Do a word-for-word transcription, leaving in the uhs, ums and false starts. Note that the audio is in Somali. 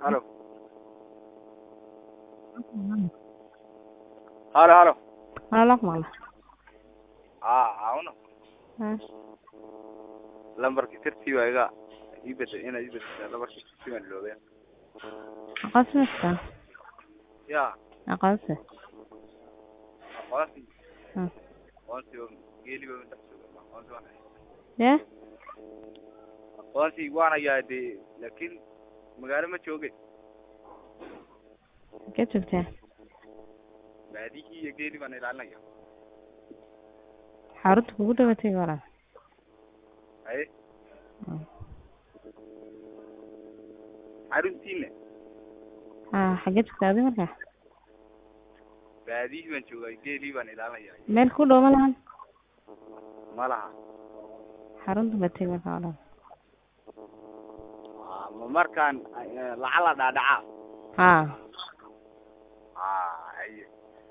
Halo. Halo, halo. Halo, mana? Ah, awno. Ah, Lambarka tirtii waa iga ibada ina ibada lambarka tirtii ma loobe. aqoonsiga. Ya, Aqoonsi. aqoonsi. Ah. Aqoonsi oo geeli baa inta soo gala. Aqoonsi waa. Yeah? Aqoonsi waana yaade laakiin magaalo ma jooge. Ka joogtaa? Baadii iyo geeli baan ilaalinaya. Xarunta kugu dhawaatay wala. Ay. Xaruntiina. Ah, xagee joogtaa markaa? Baadii baan joogay geeli baan ilaalinaya. Meel ku dhow ma lahan? Ma laha. Xarunta batay markaa wala. Ah, ma markaan lacala dhaadhaca. Ah. Ah, ay.